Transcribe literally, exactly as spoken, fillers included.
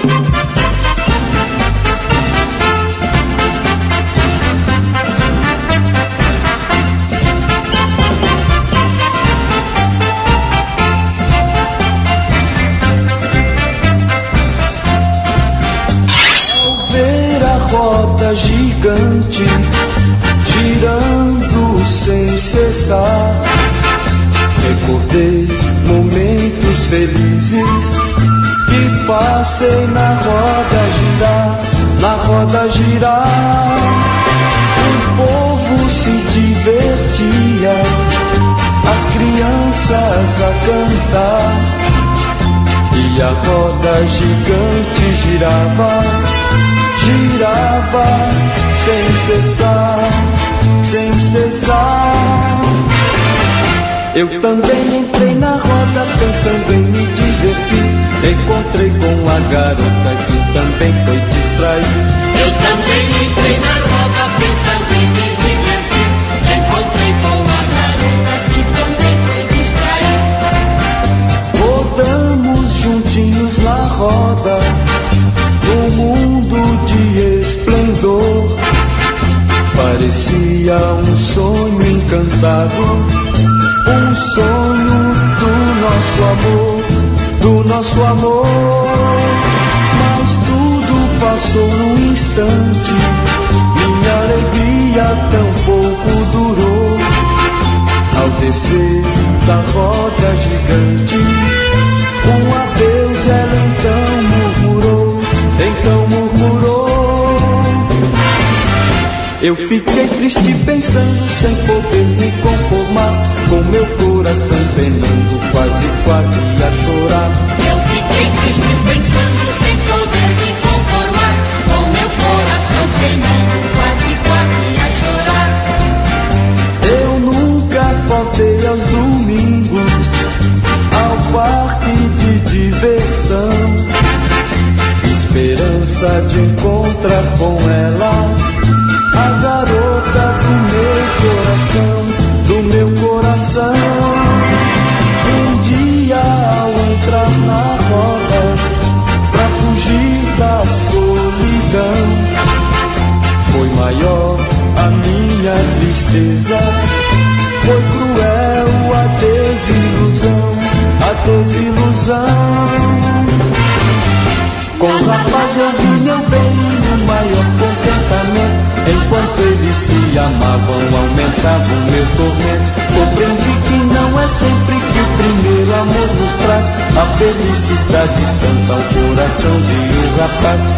Gigante, girando sem cessar. Recordei momentos felizes que passei na roda girar, na roda girar. O povo se divertia, as crianças a cantar, e a roda gigante girava, girava sem cessar, sem cessar. Eu também entrei na roda pensando em me divertir. Encontrei com a garota que também foi distrair. Eu também entrei na roda pensando em me divertir. Encontrei com a garota que também foi distrair. Rodamos juntinhos na roda, num mundo de esplendor. Parecia um sonho encantado, um sonho do nosso amor, do nosso amor. Mas tudo passou num instante, minha alegria tão pouco durou. Ao descer da roda gigante, um adeus ela então murmurou, então murmurou. Eu fiquei triste pensando, sem poder me conformar, com meu coração penando, quase, quase a chorar. Eu fiquei triste pensando, sem poder me conformar, com meu coração penando, quase, quase a chorar. Eu nunca faltei aos domingos ao parque de diversão, esperança de encontrar com ela a garota do meu coração, do meu coração. Um dia ao entrar na roda, pra fugir da solidão, foi maior a minha tristeza, foi cruel a desilusão, a desilusão. Com o rapaz eu vi meu bem no maior contentamento, enquanto eles se amavam, aumentava o meu tormento. Compreendi que não é sempre que o primeiro amor nos traz a felicidade santa ao coração de um rapaz.